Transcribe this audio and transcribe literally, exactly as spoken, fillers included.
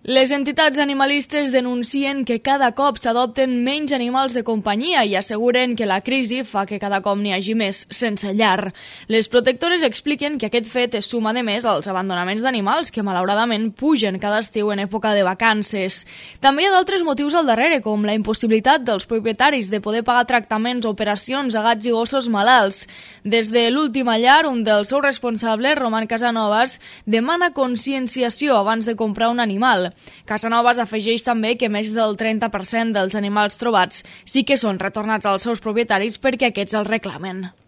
Les entitats animalistes denuncien que cada cop s'adopten menys animals de companyia i asseguren que la crisi fa que cada cop n'hi hagi més sense llar. Les protectores expliquen que aquest fet es suma de més als abandonaments d'animals que malauradament pugen cada estiu en època de vacances. També hi ha d'altres motius al darrere, com la impossibilitat dels propietaris de poder pagar tractaments o operacions a gats i gossos malalts. Des de l'última llar, un dels seus responsables, Roman Casanovas, demana conscienciació abans de comprar un animal. Casanovas afegeix també que més del trenta per cent dels animals trobats sí que són retornats als seus propietaris perquè aquests els reclamen.